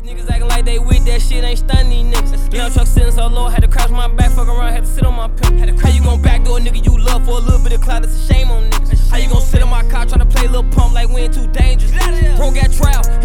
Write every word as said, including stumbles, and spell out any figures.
Niggas acting like they with that shit, ain't stunning these niggas. Young truck sitting so low, had to crouch my back, fuck around, had to sit on my pimp. How you gon' backdoor a nigga you love for a little bit of clout? That's a shame on niggas. How you gon' sit on my car, tryna play a little pump like we ain't too dangerous? Bro got trial.